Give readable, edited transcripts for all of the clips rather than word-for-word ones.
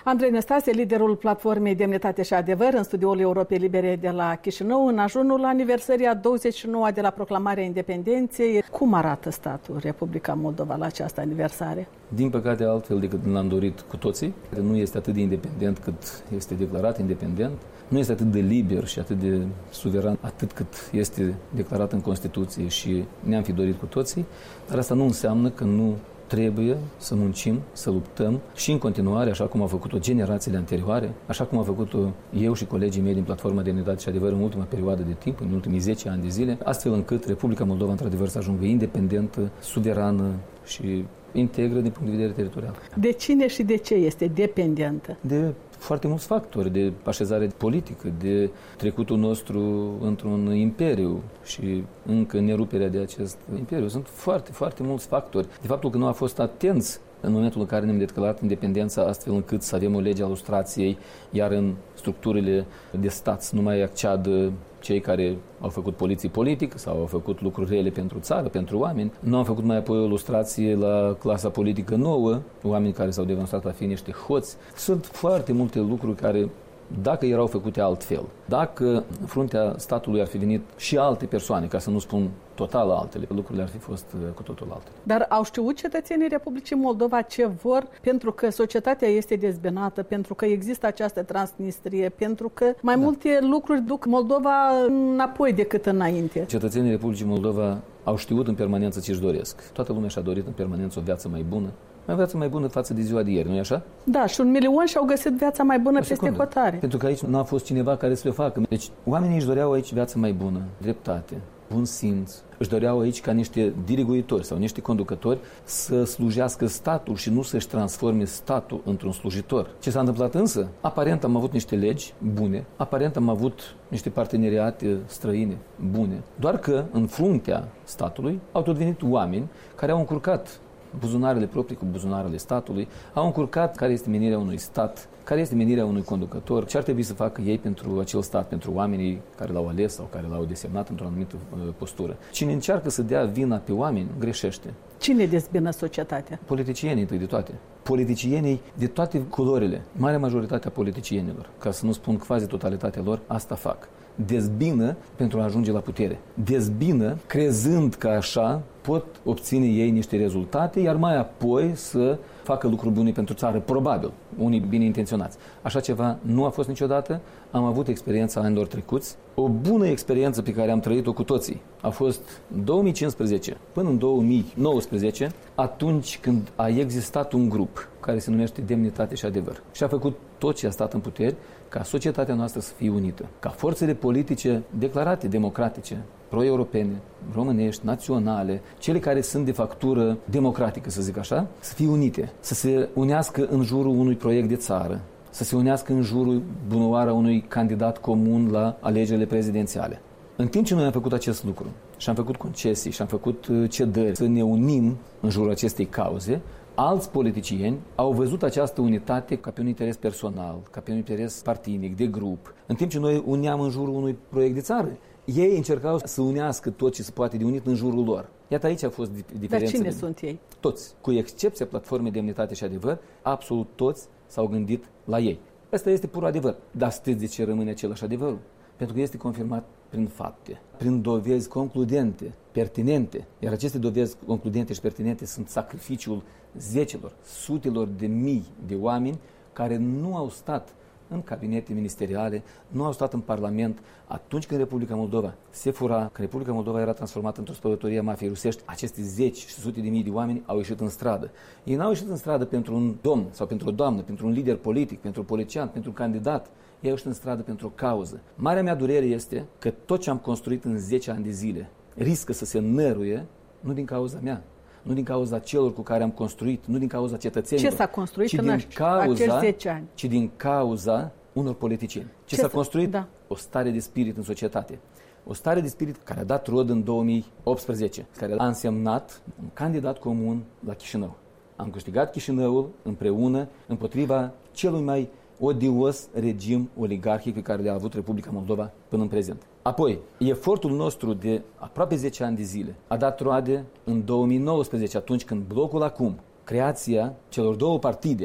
Andrei Năstase, liderul platformei Demnitate și Adevăr, în studioul Europei Libere de la Chișinău, în ajunul aniversării a 29-a de la proclamarea independenței. Cum arată statul Republica Moldova la această aniversare? Din păcate, altfel decât l-am dorit cu toții. Nu este atât de independent cât este declarat independent. Nu este atât de liber și atât de suveran atât cât este declarat în Constituție și ne-am fi dorit cu toții. Dar asta nu înseamnă că nu trebuie să muncim, să luptăm și în continuare, așa cum au făcut-o generațiile anterioare, așa cum am făcut-o eu și colegii mei din Platforma Demnitate și Adevăr în ultima perioadă de timp, în ultimii 10 ani de zile, astfel încât Republica Moldova, într-adevăr, să ajungă independentă, suverană și integră din punct de vedere teritorial. De cine și de ce este dependentă? De foarte mulți factori, de așezare politică, de trecutul nostru într-un imperiu și încă neruperea de acest imperiu. Sunt foarte, foarte mulți factori. De faptul că nu a fost atenți în momentul în care ne-am declarat independența, astfel încât să avem o lege a lustrației, iar în structurile de stat să nu mai acceadă cei care au făcut poliție politică sau au făcut lucruri rele pentru țară, pentru oameni. Nu am făcut mai apoi o lustrație la clasa politică nouă, oameni care s-au demonstrat a fi niște hoți. Sunt foarte multe lucruri care, dacă erau făcute altfel, dacă în fruntea statului ar fi venit și alte persoane, ca să nu spun total altele, lucrurile ar fi fost cu totul altele. Dar au știut cetățenii Republicii Moldova ce vor, pentru că societatea este dezbinată, pentru că există această Transnistrie, pentru că mai multe lucruri duc Moldova înapoi decât înainte. Cetățenii Republicii Moldova au știut în permanență ce își doresc. Toată lumea și-a dorit în permanență o viață mai bună. O viață mai bună față de ziua de ieri, nu-i așa? Da, și 1 milion și-au găsit viața mai bună peste hotare. Pentru că aici nu a fost cineva care să le facă. Deci oamenii își doreau aici viață mai bună, dreptate, bun simț. Își doreau aici ca niște diriguitori sau niște conducători să slujească statul și nu să-și transforme statul într-un slujitor. Ce s-a întâmplat însă? Aparent am avut niște legi bune, aparent am avut niște parteneriate străine bune, doar că în fruntea statului au tot venit oameni care au încurcat buzunarele proprii cu buzunarele statului, au încurcat care este menirea unui stat, care este menirea unui conducător, ce ar trebui să facă ei pentru acel stat, pentru oamenii care l-au ales sau care l-au desemnat într-o anumită postură. Cine încearcă să dea vina pe oameni, greșește. Cine dezbină societatea? Politicienii, întâi de toate. Politicienii de toate culorile, marea majoritate a politicienilor, ca să nu spun quasi totalitatea lor, asta fac. Dezbină pentru a ajunge la putere. Dezbină crezând că așa pot obține ei niște rezultate, iar mai apoi să facă lucruri bune pentru țară, probabil, unii bine intenționați. Așa ceva nu a fost niciodată. Am avut experiența anilor trecuți. O bună experiență pe care am trăit-o cu toții a fost în 2015 până în 2019, atunci când a existat un grup care se numește Demnitate și Adevăr și a făcut tot ce a stat în puteri ca societatea noastră să fie unită, ca forțele politice declarate democratice, pro-europene, românești, naționale, cele care sunt de factură democratică, să zic așa, să fie unite, să se unească în jurul unui proiect de țară, să se unească în jurul bunăoară unui candidat comun la alegerile prezidențiale. În timp ce noi am făcut acest lucru și am făcut concesii și am făcut cedări să ne unim în jurul acestei cauze, alți politicieni au văzut această unitate ca pe un interes personal, ca pe un interes partinic, de grup. În timp ce noi uneam în jurul unui proiect de țară, ei încercau să unească tot ce se poate de unit în jurul lor. Iată, aici a fost diferența. Dar cine sunt ei? Toți. Cu excepția Platformei Demnitate și Adevăr, absolut toți s-au gândit la ei. Asta este pur adevăr. Dar știți de ce rămâne același adevărul? Pentru că este confirmat prin fapte, prin dovezi concludente, pertinente. Iar aceste dovezi concludente și pertinente sunt sacrificiul zecelor, sutelor de mii de oameni care nu au stat în cabinete ministeriale, nu au stat în Parlament atunci când Republica Moldova se fura, când Republica Moldova era transformată într-o spălătorie a mafiei rusești. Aceste zeci și sute de mii de oameni au ieșit în stradă. Ei n-au ieșit în stradă pentru un domn sau pentru o doamnă, pentru un lider politic, pentru un politician, pentru un candidat. Ei au ieșit în stradă pentru o cauză. Marea mea durere este că tot ce am construit în 10 ani de zile riscă să se năruie, nu din cauza mea, nu din cauza celor cu care am construit, nu din cauza cetățenilor. Ce s-a construit în acești 10 ani? Ci din cauza unor politicieni. Ce s-a construit? Da. O stare de spirit în societate. O stare de spirit care a dat rod în 2018, care a însemnat un candidat comun la Chișinău. Am câștigat Chișinăul împreună împotriva celui mai odios regim oligarhic pe care le-a avut Republica Moldova până în prezent. Apoi, efortul nostru de aproape 10 ani de zile a dat roade în 2019, atunci când blocul acum, creația celor două partide,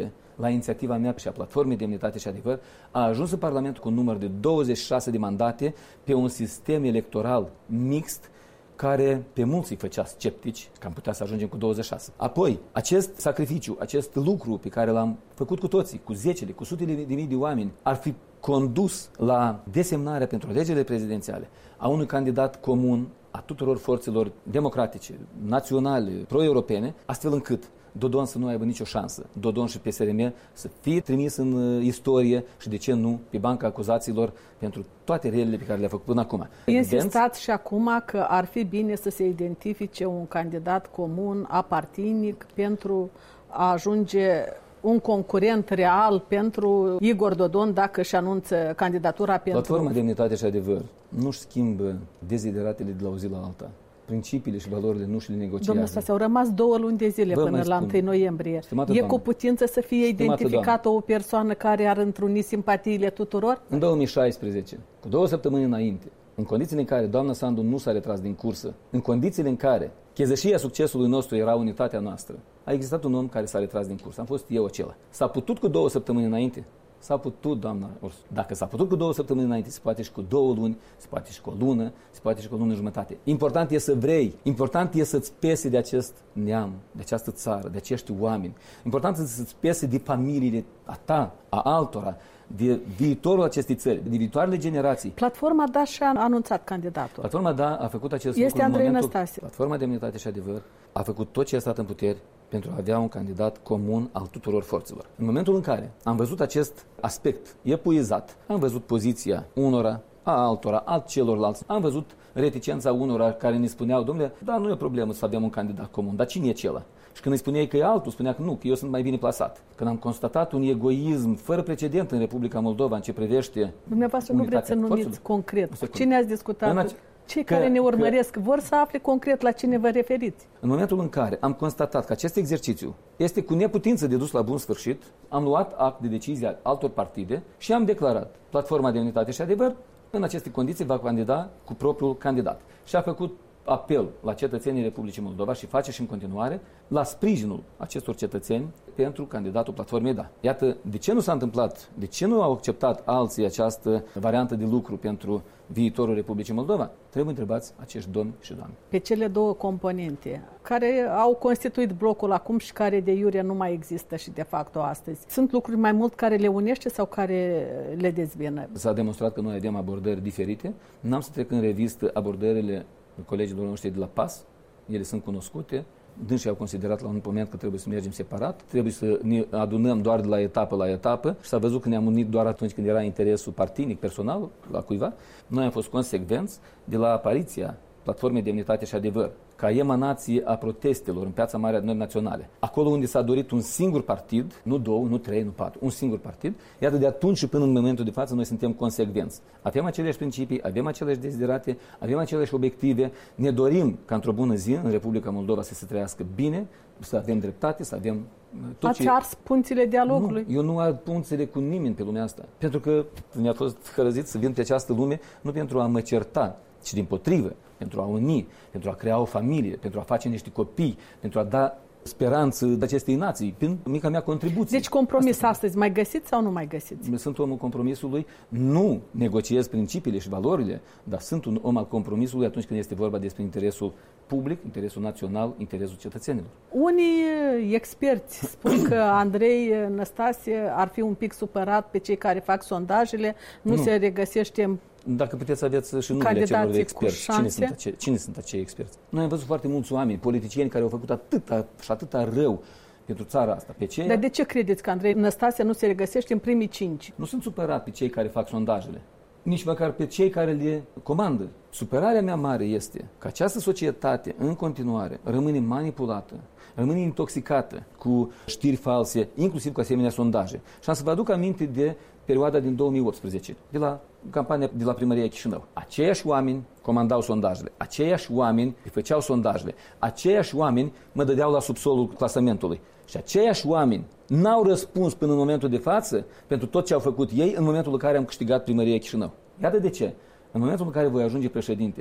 la inițiativa mea și a Platformei Demnitate și Adevăr, a ajuns în Parlamentul cu un număr de 26 de mandate pe un sistem electoral mixt care pe mulți îi făcea sceptici că am putea să ajungem cu 26. Apoi, acest sacrificiu, acest lucru pe care l-am făcut cu toții, cu zecile, cu sutele de mii de oameni, ar fi condus la desemnarea pentru alegerile prezidențiale a unui candidat comun a tuturor forțelor democratice, naționale, pro-europene, astfel încât Dodon să nu aibă nicio șansă. Dodon și PSRM să fie trimis în istorie și, de ce nu, pe banca acuzațiilor pentru toate relele pe care le-a făcut până acum. Insistați și acum că ar fi bine să se identifice un candidat comun apartinic pentru a ajunge un concurent real pentru Igor Dodon dacă își anunță candidatura pentru... Platforma Demnitate și Adevăr nu-și schimbă dezideratele de la o zi la alta. Principiile și valorile nu și le negociază. Domnul Stase, au rămas 2 luni de zile până la 1 noiembrie. E cu putință să fie identificată o persoană care ar întruni simpatiile tuturor? În 2016, cu 2 săptămâni înainte, în condițiile în care doamna Sandu nu s-a retras din cursă, în condițiile în care chezășia succesului nostru era unitatea noastră, a existat un om care s-a retras din cursă. Am fost eu acela. S-a putut cu 2 săptămâni înainte? S-a putut, doamna Ursu. Dacă s-a putut cu 2 săptămâni înainte, se poate și cu 2 luni, se poate și cu o lună, se poate și cu o lună jumătate. Important e să vrei, important e să-ți pese de acest neam, de această țară, de acești oameni. Important e să-ți pese de familiile a ta, a altora, de viitorul acestei țări, de viitoarele generații. Platforma DA și-a anunțat candidatul. Platforma DA a făcut acest lucru Este Andrei Năstase. Platforma Demnitate și Adevăr a făcut tot ce a stat în puteri pentru a avea un candidat comun al tuturor forțelor. În momentul în care am văzut acest aspect epuizat, am văzut poziția unora, a altora, a celorlalți, am văzut reticența unora care ne spuneau, domnule, da, nu e problemă să avem un candidat comun, dar cine e acela? Și când îi spuneai că e altul, spunea că nu, că eu sunt mai bine plasat. Când am constatat un egoism fără precedent în Republica Moldova în ce privește... Dumneavoastră nu vreți să numiți concret. Cu cine ați discutat? Cei care ne urmăresc vor să afle concret la cine vă referiți. În momentul în care am constatat că acest exercițiu este cu neputință de dus la bun sfârșit, am luat act de decizie a altor partide și am declarat Platforma Demnitate și Adevăr în aceste condiții va candida cu propriul candidat. Și a făcut apel la cetățenii Republicii Moldova și face și în continuare la sprijinul acestor cetățeni pentru candidatul Platformei DA. Iată, de ce nu s-a întâmplat, de ce nu au acceptat alții această variantă de lucru pentru viitorul Republicii Moldova? Trebuie întrebați acești domni și doamne. Pe cele 2 componente care au constituit blocul acum și care de iure nu mai există și de facto astăzi. Sunt lucruri mai mult care le unește sau care le dezbină? S-a demonstrat că noi avem abordări diferite. N-am să trec în revistă abordările colegilor noștri de la PAS, ele sunt cunoscute, dânsii au considerat la un moment că trebuie să mergem separat, trebuie să ne adunăm doar de la etapă la etapă și s-a văzut că ne-am unit doar atunci când era interesul partinic, personal, la cuiva. Noi am fost consecvenți de la apariția Platformei Demnitate și Adevăr, ca emanație a protestelor în Piața Mare Adunării Naționale. Acolo unde s-a dorit un singur partid, nu 2, nu 3, nu 4, un singur partid, iată de atunci și până în momentul de față noi suntem consecvenți. Avem aceleași principii, avem aceleași deziderate, avem aceleași obiective, ne dorim ca într-o bună zi în Republica Moldova să se trăiască bine, să avem dreptate, să avem tot Ați ars punțile dialogului? Nu, eu nu ard punțile cu nimeni pe lumea asta. Pentru că mi-a fost hărăzit să vin pe această lume nu pentru a mă certa, ci dimpotrivă, pentru a uni, pentru a crea o familie, pentru a face niște copii, pentru a da speranță acestei nații, prin mica mea contribuție. Deci compromis astăzi mai găsiți sau nu mai găsiți? Sunt omul compromisului, nu negociez principiile și valorile, dar sunt un om al compromisului atunci când este vorba despre interesul public, interesul național, interesul cetățenilor. Unii experți spun că Andrei Năstase ar fi un pic supărat pe cei care fac sondajele, nu se regăsește în... Dacă puteți să aveți și numele celor de experți. Cine sunt acei experți? Noi am văzut foarte mulți oameni, politicieni, care au făcut atâta rău pentru țara asta. Dar de ce credeți că Andrei Năstase nu se regăsește în primii 5? Nu sunt supărat pe cei care fac sondajele, nici măcar pe cei care le comandă. Supărarea mea mare este că această societate, în continuare, rămâne manipulată, rămâne intoxicată cu știri false, inclusiv cu asemenea sondaje. Și am să vă aduc aminte de perioada din 2018, de la campania de la Primăria Chișinău. Aceiași oameni comandau sondajele, aceiași oameni făceau sondajele, aceiași oameni mă dădeau la subsolul clasamentului. Și aceiași oameni n-au răspuns până în momentul de față pentru tot ce au făcut ei în momentul în care am câștigat Primăria Chișinău. Iată de ce. În momentul în care voi ajunge președinte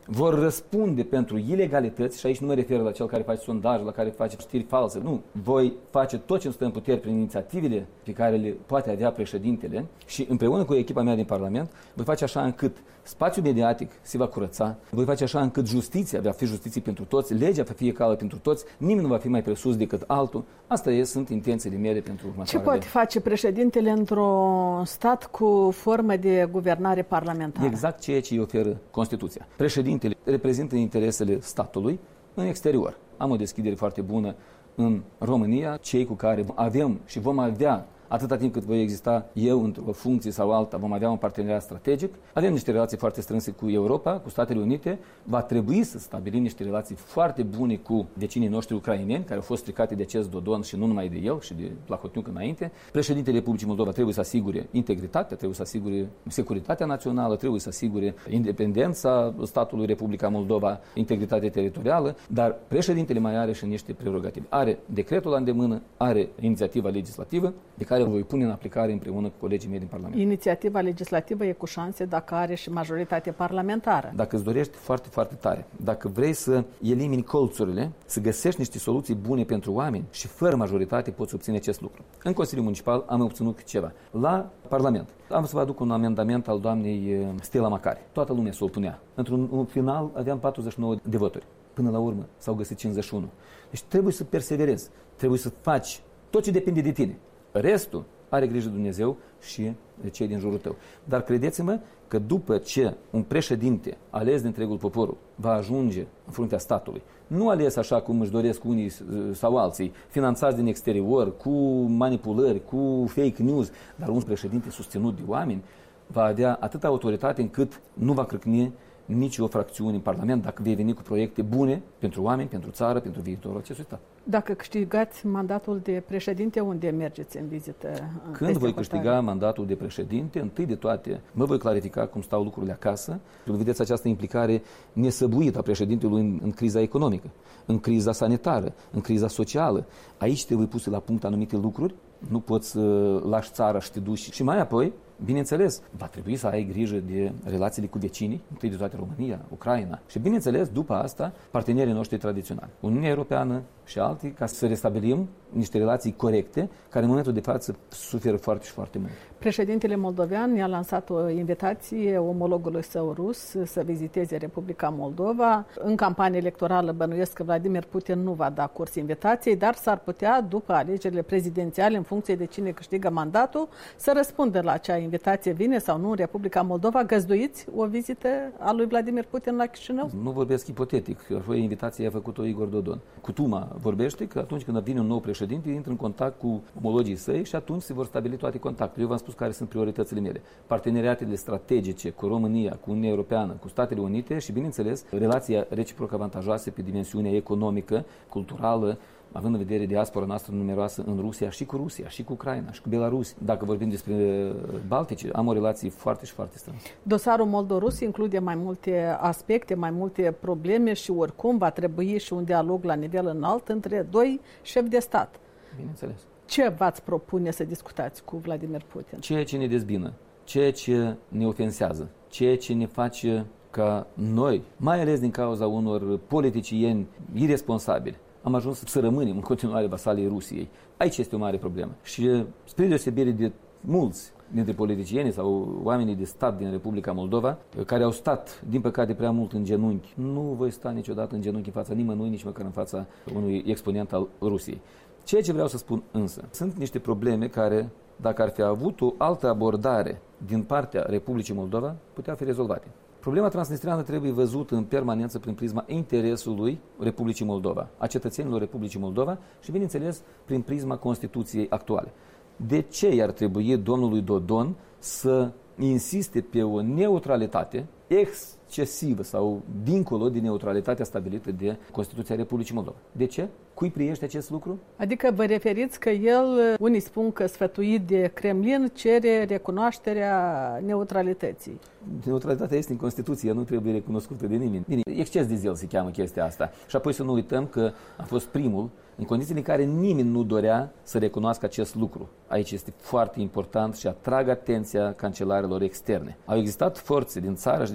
vor răspunde pentru ilegalități, și aici nu mă refer la cel care face sondaj, la care face știri false, nu. Voi face tot ce îmi stă în putere prin inițiativele pe care le poate avea președintele și împreună cu echipa mea din Parlament voi face așa încât spațiul mediatic se va curăța, voi face așa încât justiția va fi justiție pentru toți, legea va fi egală pentru toți, nimeni nu va fi mai presus decât altul. Asta sunt intențiile mele pentru următoarele. Ce poate face președintele într-un stat cu formă de guvernare parlamentară? Exact ceea ce îi oferă Constituția. Președintele reprezintă interesele statului în exterior. Am o deschidere foarte bună în România, cei cu care avem și vom avea, atâta timp cât voi exista eu într-o funcție sau alta, vom avea un parteneriat strategic. Avem niște relații foarte strânse cu Europa, cu Statele Unite. Va trebui să stabilim niște relații foarte bune cu vecinii noștri ucraineni, care au fost stricate de acest Dodon și nu numai de el, și de Plahotniuc înainte. Președintele Republicii Moldova trebuie să asigure integritatea, trebuie să asigure securitatea națională, trebuie să asigure independența statului Republica Moldova, integritatea teritorială, dar președintele mai are și niște prerogative. Are decretul la îndemână, are inițiativa legislativă, de care o voi pune în aplicare împreună cu colegii mei din Parlament. Inițiativa legislativă e cu șanse dacă are și majoritate parlamentară. Dacă îți dorești foarte, foarte tare, dacă vrei să elimini colțurile, să găsești niște soluții bune pentru oameni și fără majoritate poți obține acest lucru. În Consiliul Municipal am obținut ceva. La Parlament am să vă aduc un amendament al doamnei Stella Macari. Toată lumea se opunea. Într-un final aveam 49 de voturi. Până la urmă s-au găsit 51. Deci trebuie să perseverezi. Trebuie să faci tot ce depinde de tine. Restul are grijă Dumnezeu și cei din jurul tău. Dar credeți-mă că după ce un președinte ales de întregul poporul va ajunge în fruntea statului, nu ales așa cum își doresc unii sau alții, finanțați din exterior, cu manipulări, cu fake news, dar un președinte susținut de oameni va avea atâta autoritate încât nu va crâcni nici o fracțiune în Parlament dacă vei veni cu proiecte bune pentru oameni, pentru țară, pentru viitorul acestui stat. Dacă câștigați mandatul de președinte, unde mergeți în vizită? Când voi câștiga mandatul de președinte, întâi de toate mă voi clarifica cum stau lucrurile acasă. Vedeți această implicare nesăbuită a președintelui în criza economică, în criza sanitară, în criza socială. Aici trebuie puse la punct anumite lucruri. Nu poți să lași țara și te duci. Și mai apoi, bineînțeles, va trebui să ai grijă de relațiile cu vecinii, întâi de toate România, Ucraina. Și bineînțeles, după asta, partenerii noștri tradiționali, Uniunea Europeană și alții, ca să restabilim niște relații corecte, care în momentul de față suferă foarte și foarte mult. Președintele moldovean i-a lansat o invitație omologului său rus să viziteze Republica Moldova. În campanie electorală bănuiesc că Vladimir Putin nu va da curs invitației, dar s-ar putea, după alegerile prezidențiale, în funcție de cine câștigă mandatul, să răspundă la acea invitație, vine sau nu în Republica Moldova. Găzduiți o vizită a lui Vladimir Putin la Chișinău? Nu vorbesc ipotetic. Invitația a făcut-o Igor Dodon. Cutuma vorbește că atunci când vine un nou președinte, intră în contact cu omologii săi și atunci se vor stabili toate contactele. Eu v-am spus care sunt prioritățile mele. Parteneriatele strategice cu România, cu Uniunea Europeană, cu Statele Unite și, bineînțeles, relația reciproc avantajoasă pe dimensiunea economică, culturală, având în vedere diaspora noastră numeroasă în Rusia și cu Rusia, și cu Ucraina, și cu Belarus. Dacă vorbim despre Baltice, am o relație foarte și foarte strânsă. Dosarul moldorus include mai multe aspecte, mai multe probleme și oricum va trebui și un dialog la nivel înalt între doi șefi de stat. Bineînțeles. Ce v-ați propune să discutați cu Vladimir Putin? Ceea ce ne dezbină, ceea ce ne ofensează, ceea ce ne face ca noi, mai ales din cauza unor politicieni irresponsabili, am ajuns să rămânem în continuare vasalii Rusiei. Aici este o mare problemă. Și spre deosebire de mulți dintre politicieni sau oamenii de stat din Republica Moldova, care au stat, din păcate, prea mult în genunchi, nu voi sta niciodată în genunchi în fața nimănui, nici măcar în fața unui exponent al Rusiei. Ceea ce vreau să spun însă, sunt niște probleme care, dacă ar fi avut o altă abordare din partea Republicii Moldova, puteau fi rezolvate. Problema transnistreană trebuie văzută în permanență prin prisma interesului Republicii Moldova, a cetățenilor Republicii Moldova și, bineînțeles, prin prisma Constituției actuale. De ce i-ar trebui domnului Dodon să insiste pe o neutralitate excesivă sau dincolo de neutralitatea stabilită de Constituția Republicii Moldova? De ce? Cui priește acest lucru? Adică vă referiți că el, unii spun că sfătuit de Kremlin, cere recunoașterea neutralității. Neutralitatea este în Constituție, nu trebuie recunoscută de nimeni. Bine, exces de zel se cheamă chestia asta. Și apoi să nu uităm că a fost primul, în condițiile în care nimeni nu dorea să recunoască acest lucru. Aici este foarte important și atrag atenția cancelarilor externe. Au existat forțe din țară și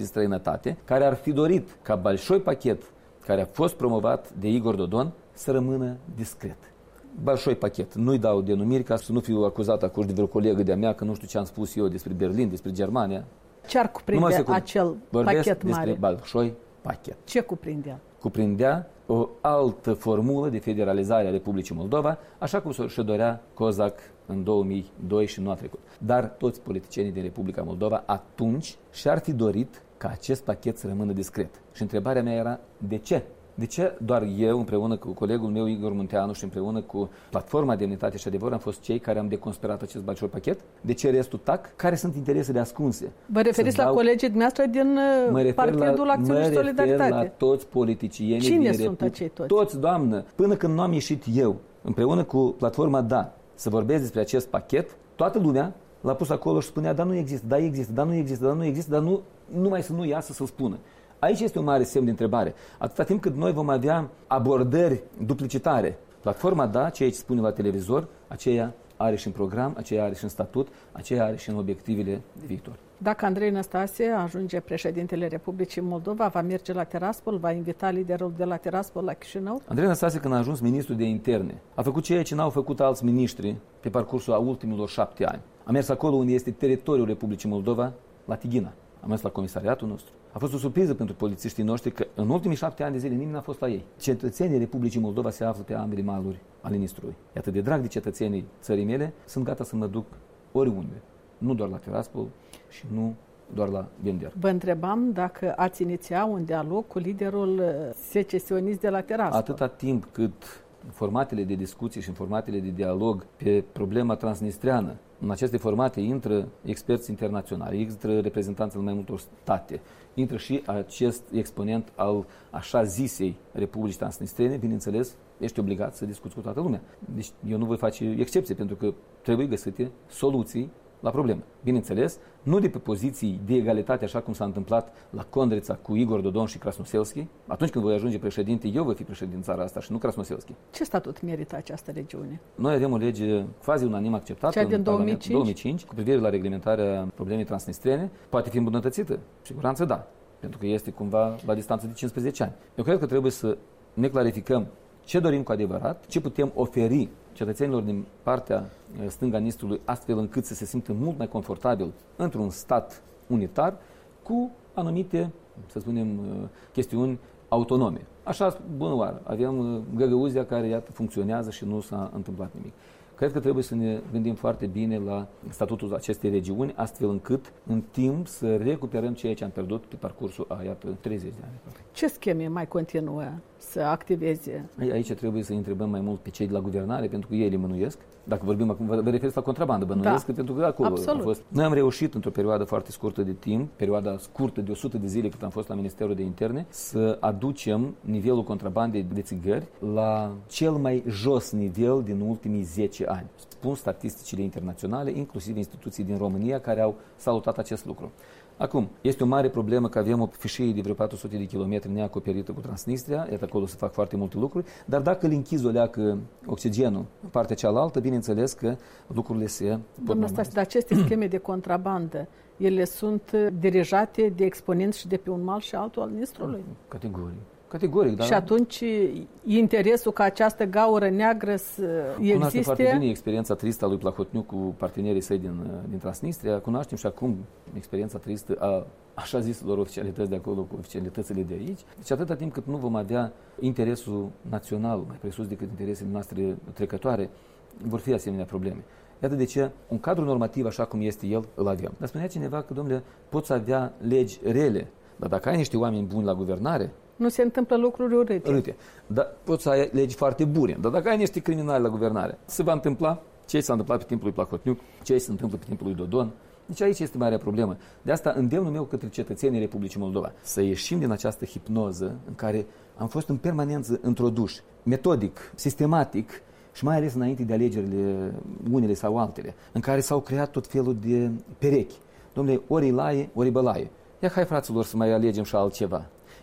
din străinătate, care ar fi dorit ca Balșoi Pachet, care a fost promovat de Igor Dodon, să rămână discret. Balșoi Pachet. Nu-i dau denumiri ca să nu fiu acuzat acum de vreo colegă de-a mea că nu știu ce am spus eu despre Berlin, despre Germania. Ce ar cuprinde acel pachet mare? Despre Balșoi Pachet. Ce cuprindea? Cuprindea o altă formulă de federalizare a Republicii Moldova, așa cum și-o dorea Cozac în 2002 și nu a trecut. Dar toți politicienii din Republica Moldova atunci și-ar fi dorit ca acest pachet să rămână discret. Și întrebarea mea era, de ce? De ce doar eu, împreună cu colegul meu Igor Munteanu și împreună cu Platforma Demnitate și Adevăr, am fost cei care am deconspirat acest Balșoi Pachet? De ce restul tac? Care sunt interesele ascunse? Vă referiți la colegii dumneavoastră din Partidul Acțiune și Solidaritate? Mă refer la toți politicienii din Republica. Cine sunt acei toți? Toți, doamnă. Până când nu am ieșit eu, împreună cu Platforma Da, să vorbesc despre acest pachet, toată lumea l-a pus acolo și spunea, da, nu există, da, există, da, nu există, da, nu există, dar nu numai să nu iasă să-l spună. Aici este un mare semn de întrebare. Atâta timp cât noi vom avea abordări duplicitare, Platforma Da, ceea ce spune la televizor, aceea are și în program, aceea are și în statut, aceea are și în obiectivele de viitor. Dacă Andrei Năstase ajunge președintele Republicii Moldova, va merge la Tiraspol, va invita liderul de la Tiraspol la Chișinău? Andrei Năstase, când a ajuns ministru de interne, a făcut ceea ce n-au făcut alți miniștri pe parcursul a ultimilor 7 ani. A mers acolo unde este teritoriul Republicii Moldova, la Tighina. A mers la comisariatul nostru. A fost o surpriză pentru polițiștii noștri că în ultimii 7 ani de zile nimeni n-a fost la ei. Cetățenii Republicii Moldova se află pe ambele maluri ale Nistrului. E atât de drag de cetățenii țării mele, sunt gata să mă duc oriunde. Nu doar la Tiraspol și nu doar la Bender. Vă întrebam dacă ați iniția un dialog cu liderul secesionist de la Tiraspol. Atâta timp cât formatele de discuții și formatele de dialog pe problema transnistreană, în aceste formate intră experți internaționali, intră reprezentanții mai multor state, intră și acest exponent al așa zisei Republicii Transnistrene, bineînțeles, ești obligat să discuți cu toată lumea. Deci eu nu voi face excepție, pentru că trebuie găsite soluții la problemă. Bineînțeles, nu de pe poziții de egalitate, așa cum s-a întâmplat la Condrița cu Igor Dodon și Krasnoselski. Atunci când voi ajunge președinte, eu voi fi președinte în țara asta și nu Krasnoselski. Ce statut merită această regiune? Noi avem o lege quasi unanim acceptată în 2005 cu privire la reglementarea problemei transnistrene. Poate fi îmbunătățită? Siguranță da, pentru că este cumva la distanță de 15 ani. Eu cred că trebuie să ne clarificăm ce dorim cu adevărat, ce putem oferi cetățenilor din partea stânga Nistrului, astfel încât să se simtă mult mai confortabil într-un stat unitar cu anumite, să spunem, chestiuni autonome. Așa, bună oară, avem Găgăuzia care, iată, funcționează și nu s-a întâmplat nimic. Cred că trebuie să ne gândim foarte bine la statutul acestei regiuni, astfel încât, în timp, să recuperăm ceea ce am pierdut pe parcursul a, iată, 30 de ani. Ce scheme mai continuă să activeze? Aici trebuie să întrebăm mai mult pe cei de la guvernare, pentru că ei le mânuiesc. Dacă vorbim acum, vă referiți la contrabandă, bănuiesc, pentru că acolo a fost. Noi am reușit, într-o perioadă foarte scurtă de timp, perioada scurtă de 100 de zile cât am fost la Ministerul de Interne, să aducem nivelul contrabandei de țigări la cel mai jos nivel din ultimii 10 ani. Spun statisticile internaționale, inclusiv instituții din România, care au salutat acest lucru. Acum, este o mare problemă că avem o fâșie de vreo 400 de kilometri neacoperită cu Transnistria, iată acolo se fac foarte multe lucruri, dar dacă îl închizi o leacă oxigenul în partea cealaltă, bineînțeles că lucrurile se pot Domnul Stase, dar aceste scheme de contrabandă, ele sunt dirijate de exponenți și de pe un mal și altul al Nistrului? Categoric, dar... Și atunci interesul ca această gaură neagră să existe... Cunoaștem foarte bine experiența tristă a lui Plahotniuc cu partenerii săi din Transnistria, cunoaștem și acum experiența tristă a așa ziselor oficialități de acolo cu oficialitățile de aici. Deci atâta timp cât nu vom avea interesul național mai presus decât interesele noastre trecătoare, vor fi asemenea probleme. Iată de ce un cadru normativ așa cum este el, îl avem. Dar spunea cineva că, domnule, poți avea legi rele, dar dacă ai niște oameni buni la guvernare, nu se întâmplă lucruri urâte. Dar poți să ai legi foarte bune. Dar dacă ai niște criminali la guvernare, se va întâmpla ce s-a întâmplat pe timpul lui Plahotniuc, ce se întâmplă pe timpul lui Dodon. Deci aici este marea problemă. De asta îndemnul meu către cetățenii Republicii Moldova să ieșim din această hipnoză în care am fost în permanență introduși, metodic, sistematic și mai ales înainte de alegerile unele sau altele, în care s-au creat tot felul de perechi. Dom'le, ori laie, ori bălaie. Ia hai, fraților, să mai alegem și altceva.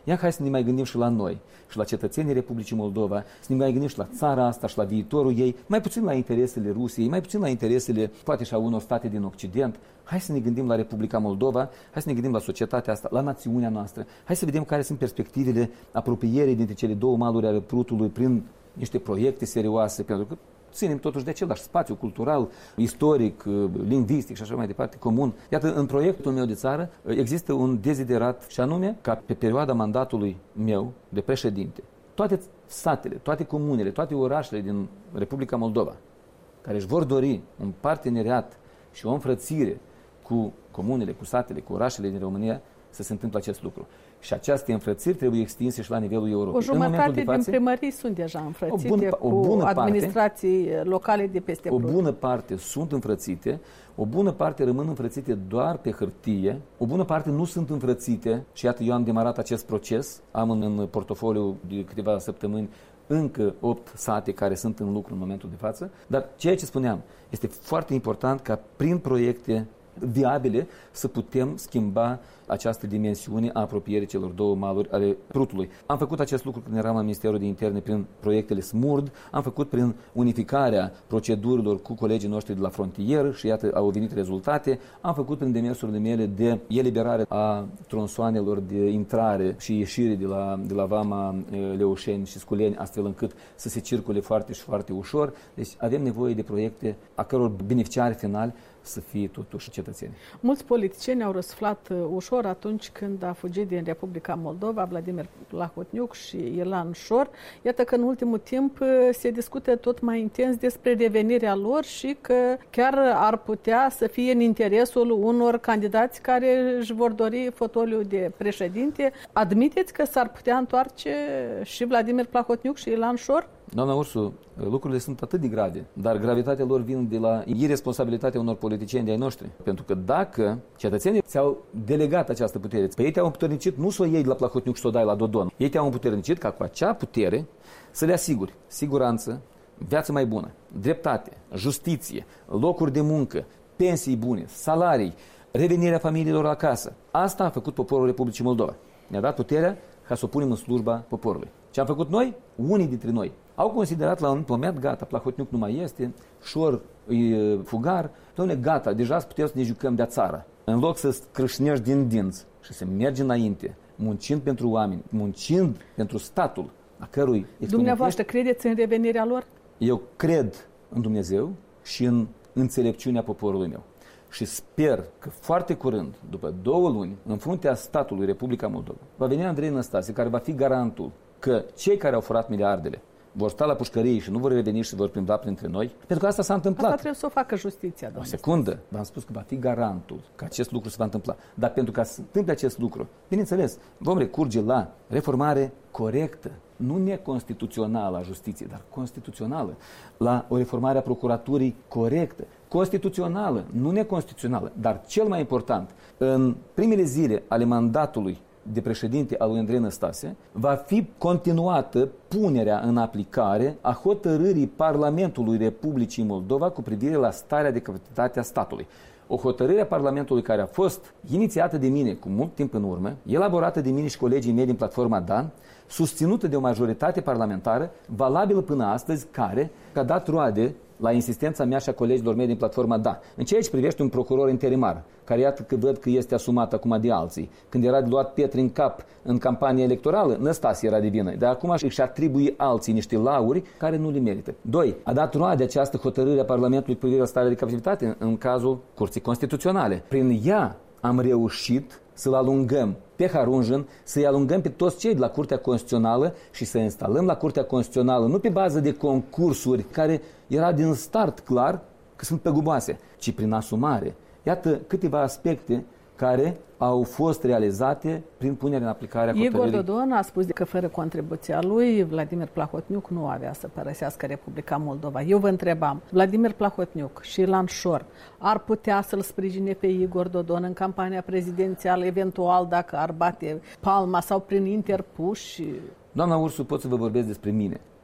Ia hai să ne mai gândim și la noi, și la cetățenii Republicii Moldova, să ne mai gândim și la țara asta și la viitorul ei, mai puțin la interesele Rusiei, mai puțin la interesele, poate și a unor state din Occident. Hai să ne gândim la Republica Moldova, hai să ne gândim la societatea asta, la națiunea noastră. Hai să vedem care sunt perspectivele apropierii dintre cele două maluri ale Prutului prin niște proiecte serioase, pentru că ținem totuși de același spațiu cultural, istoric, lingvistic și așa mai departe, comun. Iată, în proiectul meu de țară există un deziderat și anume ca pe perioada mandatului meu de președinte, toate satele, toate comunele, toate orașele din Republica Moldova, care își vor dori un parteneriat și o înfrățire cu comunele, cu satele, cu orașele din România, să se întâmple acest lucru. Și aceste înfrățiri trebuie extinse și la nivelul Europei. O jumătate din primării sunt deja înfrățite cu administrații locale de peste Prut. O bună parte sunt înfrățite, o bună parte rămân înfrățite doar pe hârtie, o bună parte nu sunt înfrățite și iată, eu am demarat acest proces, am în portofoliu de câteva săptămâni încă 8 sate care sunt în lucru în momentul de față, dar ceea ce spuneam, este foarte important ca prin proiecte viabile să putem schimba această dimensiune a apropierii celor două maluri ale Prutului. Am făcut acest lucru când eram la Ministerul de Interne prin proiectele SMURD, am făcut prin unificarea procedurilor cu colegii noștri de la frontieră și iată, au venit rezultate. Am făcut prin demersurile mele de eliberare a tronsoanelor de intrare și ieșire de la Vama Leușeni și Sculeni, astfel încât să se circule foarte și foarte ușor. Deci avem nevoie de proiecte a căror beneficiari finali să fie totuși cetățeni. Mulți politicieni au răsuflat ușor atunci când a fugit din Republica Moldova Vladimir Plahotniuc și Ilan Șor. Iată că în ultimul timp se discută tot mai intens despre revenirea lor și că chiar ar putea să fie în interesul unor candidați care își vor dori fotoliul de președinte. Admiteți că s-ar putea întoarce și Vladimir Plahotniuc și Ilan Șor? Doamna Ursu, lucrurile sunt atât de grave, dar gravitatea lor vine de la irresponsabilitatea unor politicieni de ai noștri. Pentru că dacă cetățenii ți-au delegat această putere, pe ei te-au împuternicit nu să o iei de la Plahotniuc și să o dai la Dodon, ei te-au împuternicit ca cu acea putere să le asiguri siguranță, viață mai bună, dreptate, justiție, locuri de muncă, pensii bune, salarii, revenirea familiilor acasă. Asta a făcut poporul Republicii Moldova. Ne-a dat puterea ca să o punem în slujba poporului. Ce am făcut noi? Unii dintre noi au considerat la un moment, gata, Plahotniuc nu mai este, Șor e fugar, dom'le, gata, deja putem să ne jucăm de țară. În loc să crâșnești din dinți și să mergi înainte, muncind pentru oameni, muncind pentru statul, a cărui... Dumneavoastră credeți în revenirea lor? Eu cred în Dumnezeu și în înțelepciunea poporului meu. Și sper că foarte curând, după 2 luni, în fruntea statului Republica Moldova, va veni Andrei Năstase, care va fi garantul că cei care au furat miliardele vor sta la pușcărie și nu vor reveni și se vor plimba printre noi, pentru că asta s-a întâmplat. Asta trebuie să o facă justiția, domnule. O secundă, v-am spus că va fi garantul că acest lucru se va întâmpla. Dar pentru ca să se întâmple acest lucru, bineînțeles, vom recurge la reformare corectă, nu neconstituțională a justiției, dar constituțională, la o reformare a procuraturii corectă, constituțională, nu neconstituțională, dar cel mai important, în primele zile ale mandatului de președinte al lui Andrei Năstase, va fi continuată punerea în aplicare a hotărârii Parlamentului Republicii Moldova cu privire la starea de capacitate a statului. O hotărâre a Parlamentului care a fost inițiată de mine cu mult timp în urmă, elaborată de mine și colegii mei din platforma DAN, susținută de o majoritate parlamentară, valabilă până astăzi, care a dat roade la insistența mea și a colegilor mei din platforma DA. În ceea ce privește un procuror interimar, care iată că văd că este asumat acum de alții. Când era de luat pietre în cap în campania electorală, Năstase era de vină. Dar acum își atribuie alții niște lauri care nu le merită. 2. A dat roade această hotărâre a Parlamentului cu privire la starea de capacitate în cazul Curții Constituționale. Prin ea am reușit să-l alungăm pe Harunjin, să-i alungăm pe toți cei de la Curtea Constituțională și să instalăm la Curtea Constituțională nu pe bază de concursuri care era din start clar că sunt păguboase, ci prin asumare. Iată câteva aspecte care au fost realizate prin punerea în aplicare a hotărârii. Igor Dodon a spus că fără contribuția lui, Vladimir Plahotniuc nu avea să părăsească Republica Moldova. Eu vă întrebam, Vladimir Plahotniuc și Ilan Șor ar putea să-l sprijine pe Igor Dodon în campania prezidențială, eventual dacă ar bate palma sau prin interpuși? Doamna Ursu, pot să vă vorbesc despre mine.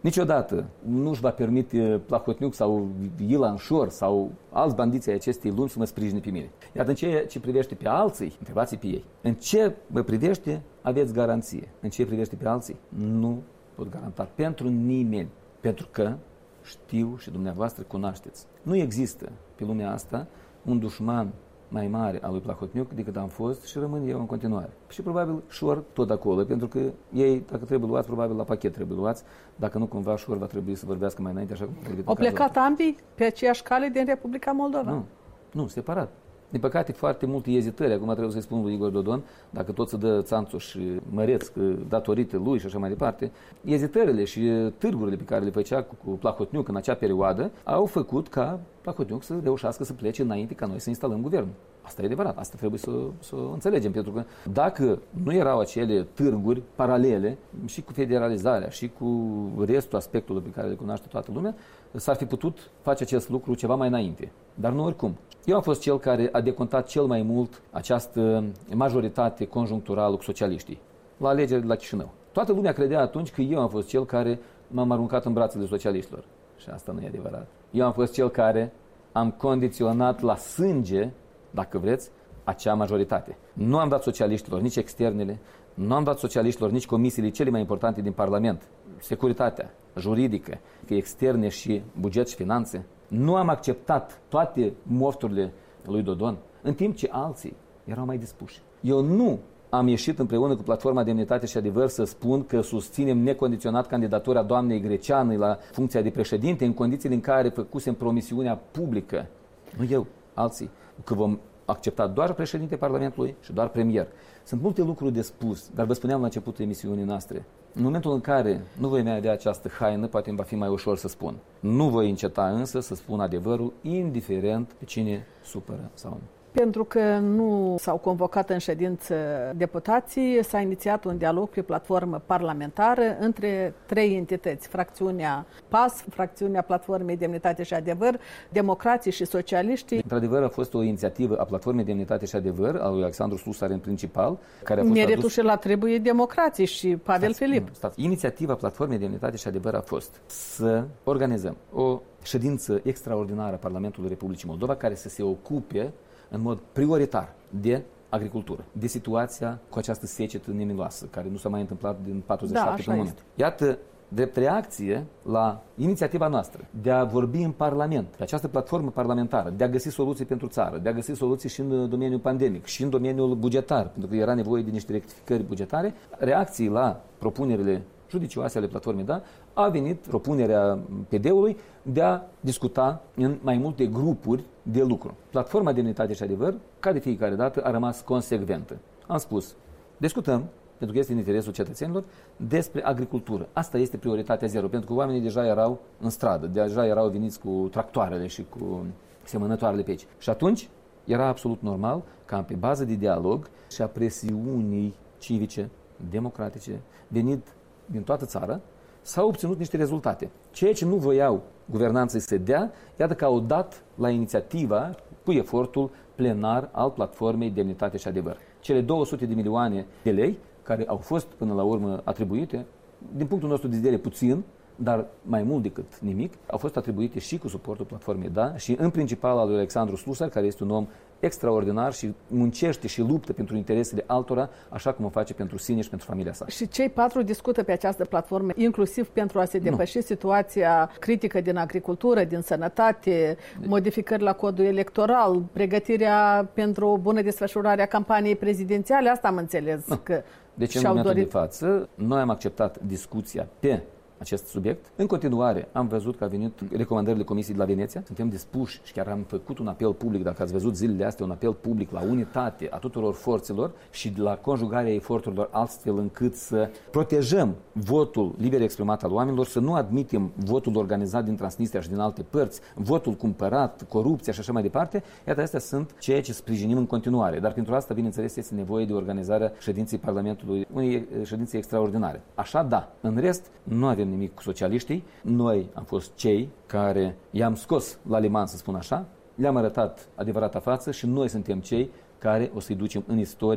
niciodată nu își va permite Plahotniuc sau Ilan Șor sau alți bandiți ai acestei lumi să mă sprijine pe mine. Iar în ceea ce privește pe alții, întrebați pe ei. În ce mă privește, aveți garanție. În ce privește pe alții, nu pot garanta pentru nimeni. Pentru că știu și dumneavoastră cunoașteți. Nu există pe lumea asta un dușman mai mare al lui Plahotniuc decât am fost și rămân eu în continuare. Și probabil Șor tot acolo, pentru că ei, dacă trebuie luați, probabil la pachet trebuie luați, dacă nu cumva Șor va trebui să vorbească mai înainte, așa cum trebuie. Au plecat ambii pe aceeași cale din Republica Moldova? Nu, separat. Din păcate, foarte multe ezitări. Acum trebuie să-i spun lui Igor Dodon, dacă tot se dă țanțul și Măreț datorită lui și așa mai departe, ezitările și târgurile pe care le făcea cu Plahotniuc în acea perioadă au făcut ca Plahotniuc să reușească să plece înainte ca noi să instalăm guvernul. Asta e adevărat, asta trebuie să o înțelegem, pentru că dacă nu erau acele târguri paralele și cu federalizarea și cu restul aspectului pe care le cunoaște toată lumea, s-ar fi putut face acest lucru ceva mai înainte. Dar nu oricum. Eu am fost cel care a decontat cel mai mult această majoritate conjuncturală cu socialiștii la alegerile de la Chișinău. Toată lumea credea atunci că eu am fost cel care m-am aruncat în brațele socialiștilor. Și asta nu e adevărat. Eu am fost cel care am condiționat la sânge, dacă vreți, acea majoritate. Nu am dat socialiștilor nici externele, nu am dat socialiștilor nici comisiile cele mai importante din Parlament, securitatea, juridică, externe și buget și finanțe. Nu am acceptat toate mofturile lui Dodon, în timp ce alții erau mai dispuși. Eu nu am ieșit împreună cu Platforma Demnitate și Adevăr să spun că susținem necondiționat candidatura doamnei Greceanu la funcția de președinte în condițiile în care făcusem promisiunea publică. Nu eu, alții. Că vom accepta doar președinte Parlamentului și doar premier. Sunt multe lucruri de spus, dar vă spuneam la începutul emisiunii noastre. În momentul în care nu voi mai avea această haină, poate îmi va fi mai ușor să spun. Nu voi înceta însă să spun adevărul, indiferent pe cine supără sau nu. Pentru că nu s-au convocat în ședință deputații, s-a inițiat un dialog pe platformă parlamentară între trei entități, fracțiunea PAS, fracțiunea Platformei Demnitate și Adevăr, democrații și socialiștii. Într-adevăr, a fost o inițiativă a Platformei Demnitate și Adevăr, al lui Alexandru Slusar în principal, care a fost meritul și la trebuie democrații și Pavel Filip. Inițiativa Platformei Demnitate și Adevăr a fost să organizăm o ședință extraordinară a Parlamentului Republicii Moldova care să se ocupe în mod prioritar de agricultură, de situația cu această secetă nemiloasă, care nu s-a mai întâmplat din 47 până în moment. Iată, drept reacție la inițiativa noastră de a vorbi în Parlament, de această platformă parlamentară, de a găsi soluții pentru țară, de a găsi soluții și în domeniul pandemic, și în domeniul bugetar, pentru că era nevoie de niște rectificări bugetare, reacții la propunerile judicioase ale platformei, a venit propunerea PD-ului de a discuta în mai multe grupuri de lucru. Platforma Demnitate și Adevăr, ca de fiecare dată, a rămas consecventă. Am spus, discutăm, pentru că este în interesul cetățenilor, despre agricultură. Asta este prioritatea zero, pentru că oamenii deja erau în stradă, deja erau veniți cu tractoarele și cu semănătoarele pe aici. Și atunci era absolut normal ca pe bază de dialog și a presiunii civice, democratice, venit din toată țara, s-au obținut niște rezultate. Ceea ce nu voiau guvernanții să dea, iată că au dat la inițiativa cu efortul plenar al Platformei Demnitate și Adevăr. Cele 200 de milioane de lei care au fost până la urmă atribuite, din punctul nostru de vedere puțin, dar mai mult decât nimic, au fost atribuite și cu suportul Platformei și în principal al lui Alexandru Slusar, care este un om extraordinar și muncește și luptă pentru interesele altora, așa cum o face pentru sine și pentru familia sa. Și cei patru discută pe această platformă, inclusiv pentru a se depăși situația critică din agricultură, din sănătate, modificări la codul electoral, pregătirea pentru o bună desfășurare a campaniei prezidențiale, asta am înțeles. Că deci în momentul de față, noi am acceptat discuția pe acest subiect. În continuare, am văzut că a venit recomandările Comisiei de la Veneția. Suntem dispuși și chiar am făcut un apel public, dacă ați văzut zilele astea, un apel public la unitate a tuturor forțelor și la conjugarea eforturilor astfel încât să protejăm votul liber exprimat al oamenilor, să nu admitem votul organizat din Transnistria și din alte părți, votul cumpărat, corupția și așa mai departe. Iată, astea sunt ceea ce sprijinim în continuare. Dar pentru asta, bineînțeles, este nevoie de organizarea ședinței Parlamentului, unei ședințe extraordinare. Așa, da. În rest, nu avem nimic cu socialiștii. Noi am fost cei care i-am scos la liman, să spun așa, le-am arătat adevărata față și noi suntem cei care o să-i ducem în istorie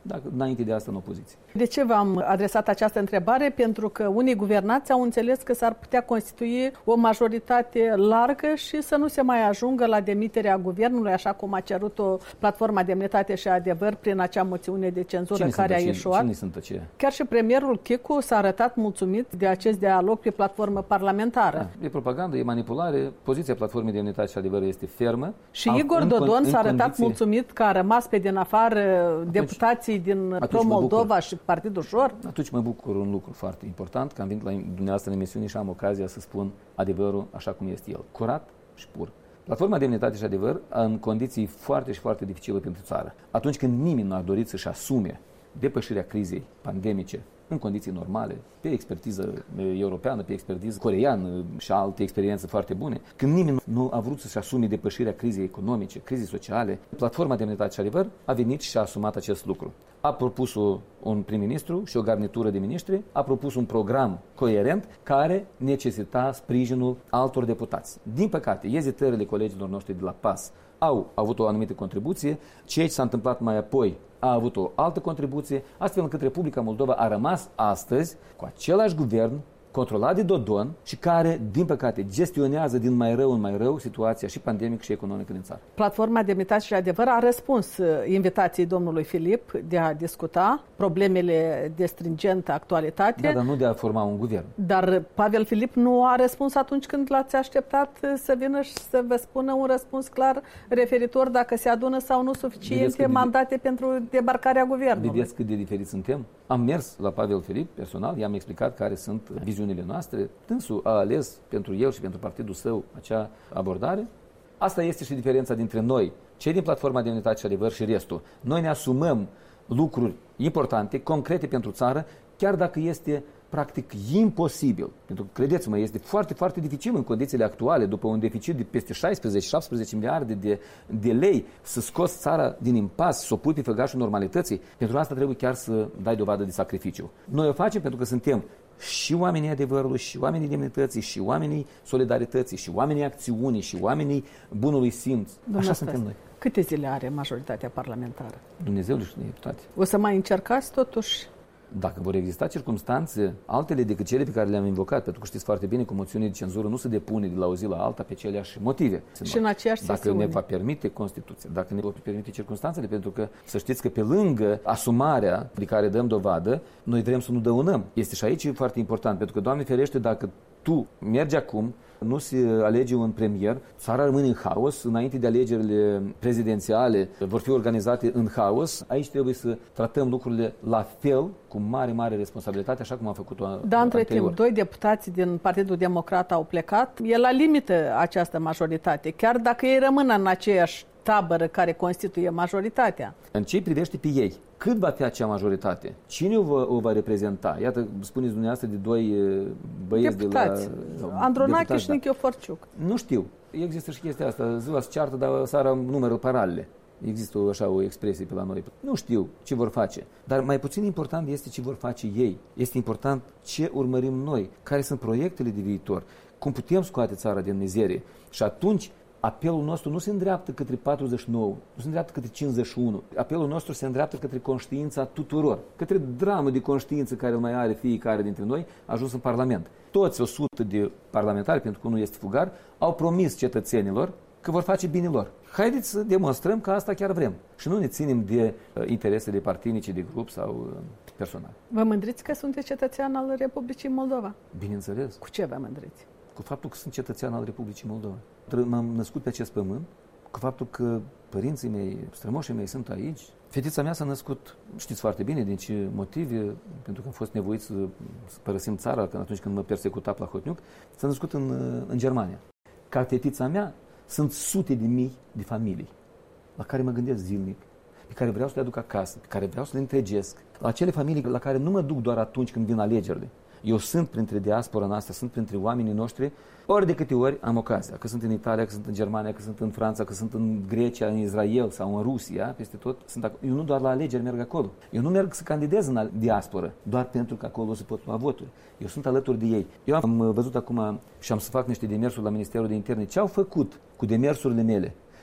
înainte de asta în opoziție. De ce v-am adresat această întrebare? Pentru că unii guvernați au înțeles că s-ar putea constitui o majoritate largă și să nu se mai ajungă la demiterea guvernului, așa cum a cerut-o Platforma Demnitate și Adevăr prin acea moțiune de cenzură care a ieșuat. Cine sunt aceia? Chiar și premierul Chicu s-a arătat mulțumit de acest dialog pe platformă parlamentară. E propagandă, e manipulare. Poziția Platformei Demnitate și Adevăr este fermă. Și Igor Dodon s-a arătat mulțumit că a rămas pe din afară deputații din Pro-Moldova și Partidul Șor. Atunci mă bucur un lucru foarte important, că am venit la dumneavoastră în emisiune și am ocazia să spun adevărul așa cum este el, curat și pur. Platforma Demnitate și Adevăr în condiții foarte și foarte dificile pentru țară. Atunci când nimeni nu a dorit să-și asume depășirea crizei pandemice în condiții normale, pe expertiză europeană, pe expertiză coreeană și alte experiențe foarte bune, când nimeni nu a vrut să-și asume depășirea crizei economice, crizei sociale, Platforma Demnitate și Adevăr a venit și a asumat acest lucru. A propus un prim-ministru și o garnitură de miniștri, a propus un program coerent care necesita sprijinul altor deputați. Din păcate, ezitările colegilor noștri de la PAS au avut o anumită contribuție, ceea ce s-a întâmplat mai apoi a avut o altă contribuție, astfel încât Republica Moldova a rămas astăzi cu același guvern controlat de Dodon și care, din păcate, gestionează din mai rău în mai rău situația și pandemică și economică din țară. Platforma Demnitate și Adevăr a răspuns invitației domnului Filip de a discuta problemele de stringentă actualitate. Da, dar nu de a forma un guvern. Dar Pavel Filip nu a răspuns atunci când l-ați așteptat să vină și să vă spună un răspuns clar referitor dacă se adună sau nu suficiente mandate pentru debarcarea guvernului. Vedeți cât de diferit suntem? Am mers la Pavel Filip personal, i-am explicat care sunt viziunile noastre. Dânsul a ales pentru el și pentru partidul său acea abordare. Asta este și diferența dintre noi, cei din Platforma Demnitate și Adevăr și restul. Noi ne asumăm lucruri importante, concrete pentru țară, chiar dacă este practic imposibil. Pentru că, credeți-mă, este foarte, foarte dificil în condițiile actuale, după un deficit de peste 16-17 miliarde de lei, să scoți țara din impas, să o pui pe făgașul normalității. Pentru asta trebuie chiar să dai dovadă de sacrificiu. Noi o facem pentru că suntem și oamenii adevărului, și oamenii demnității, și oamenii solidarității, și oamenii acțiunii, și oamenii bunului simț. Așa suntem noi. Câte zile are majoritatea parlamentară? Dumnezeu le știe toate. O să mai încercați totuși? Dacă vor exista circunstanțe altele decât cele pe care le-am invocat, pentru că știți foarte bine că moțiunea de cenzură nu se depune de la o zi la alta pe aceleași motive. Și în aceeași sesiune. Dacă ne va permite Constituția, dacă ne vor permite circunstanțele, pentru că să știți că pe lângă asumarea de care dăm dovadă, noi vrem să nu dăunăm. Este și aici foarte important, pentru că, Doamne ferește, dacă tu mergi acum, nu se alege un premier, țara rămâne în haos, înainte de alegerile prezidențiale vor fi organizate în haos, aici trebuie să tratăm lucrurile la fel, cu mare, mare responsabilitate, așa cum am făcut-o anterior. Dar între timp, 2 deputați din Partidul Democrat au plecat, e la limită această majoritate, chiar dacă ei rămân în aceeași tabără care constituie majoritatea. În ce privește pe ei, cât va fi acea majoritate? Cine o va reprezenta? Iată, spuneți dumneavoastră de 2 băieți deputați. de la... Andronache și Nichiu Forciuc. Nu știu. Există și chestia asta. Ziua se ceartă, dar sară numărul paralele. Există așa o expresie pe la noi. Nu știu ce vor face. Dar mai puțin important este ce vor face ei. Este important ce urmărim noi. Care sunt proiectele de viitor. Cum putem scoate țara din mizerie. Și atunci apelul nostru nu se îndreaptă către 49, nu se îndreaptă către 51. Apelul nostru se îndreaptă către conștiința tuturor, către dramă de conștiință care mai are fiecare dintre noi, ajuns în Parlament. Toți 100 de parlamentari, pentru că nu este fugar, au promis cetățenilor că vor face bine lor. Haideți să demonstrăm că asta chiar vrem și nu ne ținem de interesele partinice, de grup sau personal. Vă mândriți că sunteți cetățean al Republicii Moldova? Bineînțeles. Cu ce vă mândriți? Cu faptul că sunt cetățean al Republicii Moldova. M-am născut pe acest pământ, cu faptul că părinții mei, strămoșii mei sunt aici. Fetița mea s-a născut, știți foarte bine din ce motive, pentru că am fost nevoit să părăsim țara atunci când mă persecuta Plahotniuc, s-a născut în Germania. Ca fetița mea, sunt sute de mii de familii la care mă gândesc zilnic, pe care vreau să le aduc acasă, pe care vreau să le întregesc. La acele familii la care nu mă duc doar atunci când vin alegerile. Eu sunt printre diaspora noastră, sunt printre oamenii noștri, ori de câte ori am ocazia, că sunt în Italia, că sunt în Germania, că sunt în Franța, că sunt în Grecia, în Israel sau în Rusia, peste tot. Eu nu doar la alegeri merg acolo. Eu nu merg să candidez în diaspora, doar pentru că acolo se pot lua voturi. Eu sunt alături de ei. Eu am văzut acum și am să fac niște demersuri la Ministerul de Interne. Ce au făcut cu demersurile mele?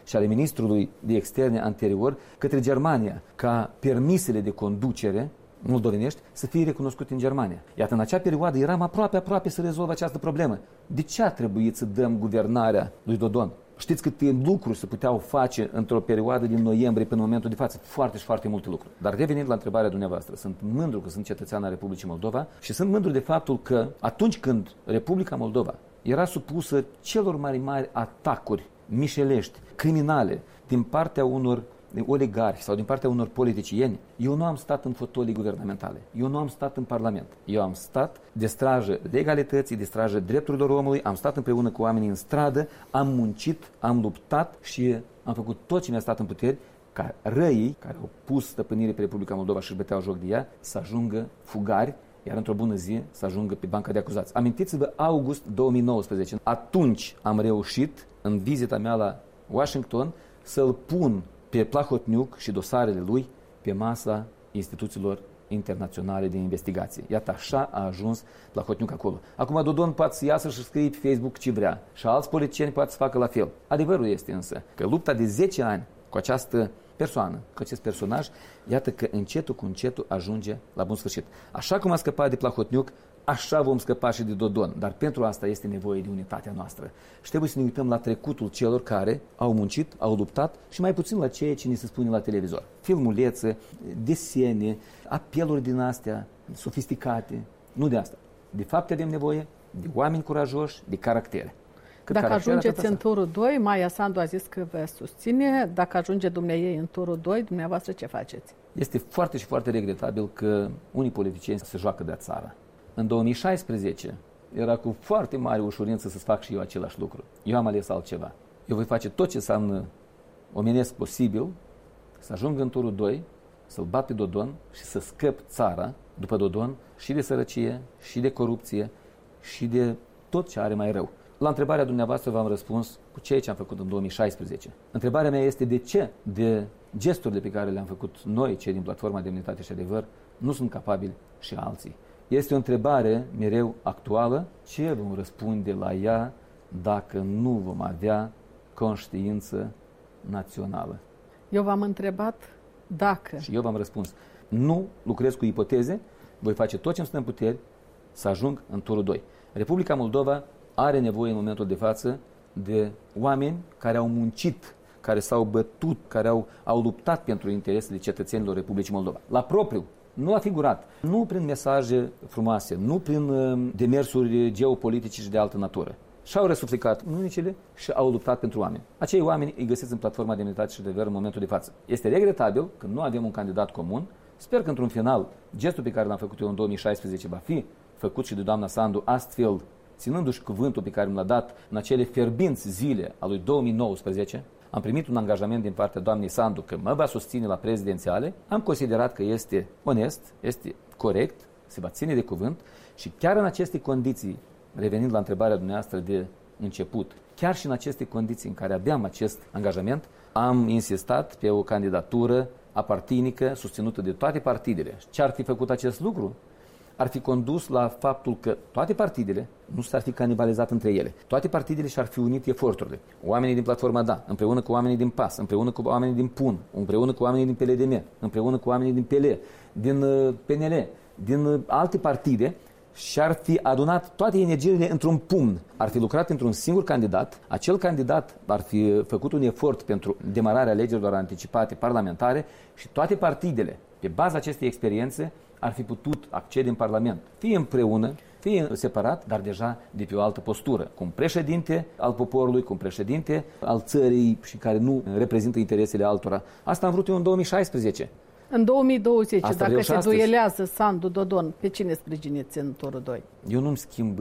și ale ministrului de externe anterior către Germania, ca permisele de conducere moldovenești să fie recunoscute în Germania. Iată, în acea perioadă eram aproape să rezolvă această problemă. De ce a trebuit să dăm guvernarea lui Dodon? Știți câte lucruri se puteau face într-o perioadă din noiembrie până în momentul de față? Foarte multe lucruri. Dar revenind la întrebarea dumneavoastră, sunt mândru că sunt cetățean al Republicii Moldova și sunt mândru de faptul că atunci când Republica Moldova era supusă celor mai mari atacuri mișelești, criminale, din partea unor oligarhi sau din partea unor politicieni, eu nu am stat în fotolii guvernamentale, eu nu am stat în Parlament, eu am stat de strajă legalității, de strajă drepturilor omului, am stat împreună cu oamenii în stradă, am muncit, am luptat și am făcut tot ce mi-a stat în puteri ca răii care au pus stăpânire pe Republica Moldova și își băteau joc de ea să ajungă fugari, iar într-o bună zi să ajungă pe banca de acuzați. Amintiți-vă august 2019. Atunci am reușit, în vizita mea la Washington, să-l pun pe Plahotniuc și dosarele lui pe masa instituțiilor internaționale de investigație. Iată, așa a ajuns Plahotniuc acolo. Acum Dodon poate să iasă și scrie pe Facebook ce vrea și alți politicieni poate să facă la fel. Adevărul este însă că lupta de 10 ani cu această persoană, cu acest personaj, iată că încetul cu încetul ajunge la bun sfârșit. Așa cum a scăpat de Plahotniuc, așa vom scăpa și de Dodon, dar pentru asta este nevoie de unitatea noastră. Și trebuie să ne uităm la trecutul celor care au muncit, au luptat și mai puțin la ceea ce ni se spune la televizor. Filmulețe, desene, apeluri din astea sofisticate. Nu de asta. De fapt avem nevoie de oameni curajoși, de caractere. Dacă ajungeți în turul 2, Maia Sandu a zis că vă susține. Dacă ajunge dumneiei în turul 2, dumneavoastră ce faceți? Este foarte regretabil că unii politicieni se joacă de țară. În 2016 era cu foarte mare ușurință să fac și eu același lucru. Eu am ales altceva. Eu voi face tot ce înseamnă omenesc posibil să ajung în turul 2, să-l bat pe Dodon și să scăp țara după Dodon și de sărăcie, și de corupție, și de tot ce are mai rău. La întrebarea dumneavoastră v-am răspuns cu ceea ce am făcut în 2016. Întrebarea mea este de ce de gesturile pe care le-am făcut noi, cei din Platforma Demnitate și Adevăr, nu sunt capabili și alții. Este o întrebare mereu actuală. Ce vom răspunde la ea dacă nu vom avea conștiință națională? Eu v-am întrebat dacă. Și eu v-am răspuns. Nu lucrez cu ipoteze, voi face tot ce îmi stă în puteri să ajung în turul 2. Republica Moldova are nevoie în momentul de față de oameni care au muncit, care s-au bătut, care au luptat pentru interesele cetățenilor Republicii Moldova. La propriu. Nu a figurat. Nu prin mesaje frumoase, nu prin demersuri geopolitice și de altă natură. Și-au răsuflecat mânicile și au luptat pentru oameni. Acei oameni îi găsiți în Platforma Demnitate și Adevăr în momentul de față. Este regretabil că nu avem un candidat comun. Sper că într-un final gestul pe care l-am făcut eu în 2016 va fi făcut și de doamna Sandu, astfel ținându-și cuvântul pe care mi l-a dat în acele fierbinți zile a lui 2019. Am primit un angajament din partea doamnei Sandu că mă va susține la prezidențiale. Am considerat că este onest, este corect, se va ține de cuvânt și chiar în aceste condiții, revenind la întrebarea dumneavoastră de început, chiar și în aceste condiții în care aveam acest angajament, am insistat pe o candidatură apartinică susținută de toate partidele. Ce ar fi făcut acest lucru? Ar fi condus la faptul că toate partidele nu s-ar fi canibalizat între ele. Toate partidele și-ar fi unit eforturile. Oamenii din Platforma Da, împreună cu oamenii din PAS, împreună cu oamenii din PUN, împreună cu oamenii din PLDM, împreună cu oamenii din PL, din PNL, din alte partide și-ar fi adunat toate energiile într-un pumn. Ar fi lucrat într-un singur candidat. Acel candidat ar fi făcut un efort pentru demararea alegerilor anticipate parlamentare și toate partidele, pe baza acestei experiențe, ar fi putut accede în Parlament, fie împreună, fie separat, dar deja de pe o altă postură, cu un președinte al poporului, cu un președinte al țării și care nu reprezintă interesele altora. Asta am vrut eu în 2016. În 2020, asta dacă se duelează Sandu-Dodon, pe cine sprijiniți în turul 2? Eu nu-mi schimb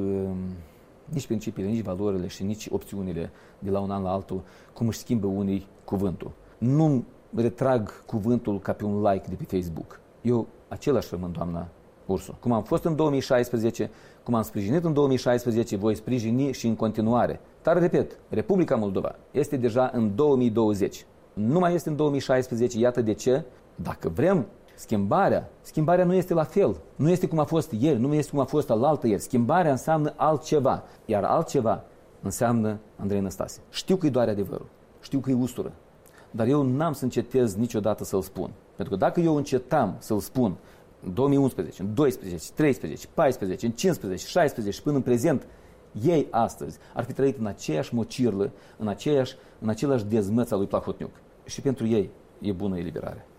nici principiile, nici valorile și nici opțiunile de la un an la altul, cum își schimbă unii cuvântul. Nu retrag cuvântul ca pe un like de pe Facebook. Eu același rămân, doamna Ursu. Cum am fost în 2016, cum am sprijinit în 2016, voi sprijini și în continuare. Dar, repet, Republica Moldova este deja în 2020. Nu mai este în 2016, iată de ce. Dacă vrem schimbarea nu este la fel. Nu este cum a fost ieri, nu este cum a fost alaltă ieri. Schimbarea înseamnă altceva. Iar altceva înseamnă Andrei Năstase. Știu că îi doare adevărul. știu că e ustură, dar eu n-am să încetez niciodată să-l spun. Pentru că dacă eu încetam să-l spun în 2011, în 12, 13, 14, în 15, 16 și până în prezent, ei astăzi ar fi trăit în aceeași mocirlă, în același dezmăț al lui Plahotniuc. Și pentru ei e bună eliberare.